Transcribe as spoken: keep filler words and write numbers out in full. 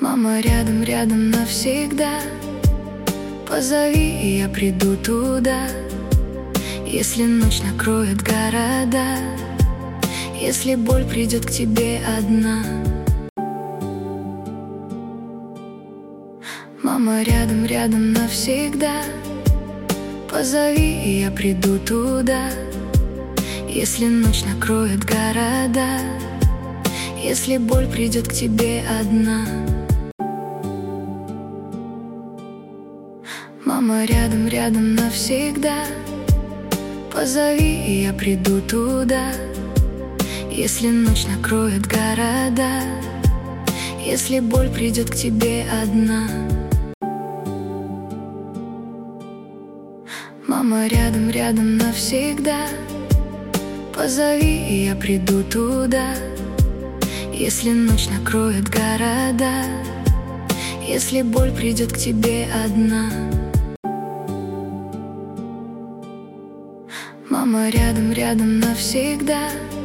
Мама рядом, рядом навсегда. Позови, и я приду туда. Если ночь накроет города, если боль придет к тебе одна. Мама рядом, рядом навсегда. Позови, и я приду туда. Если ночь накроет города, если боль придет к тебе одна. Мама рядом, рядом навсегда. Позови, и я приду туда. Если ночь накроет города, если боль придет к тебе одна. Мама рядом, рядом навсегда. Позови, и я приду туда. Если ночь накроет города, если боль придет к тебе одна. Мама рядом, рядом навсегда.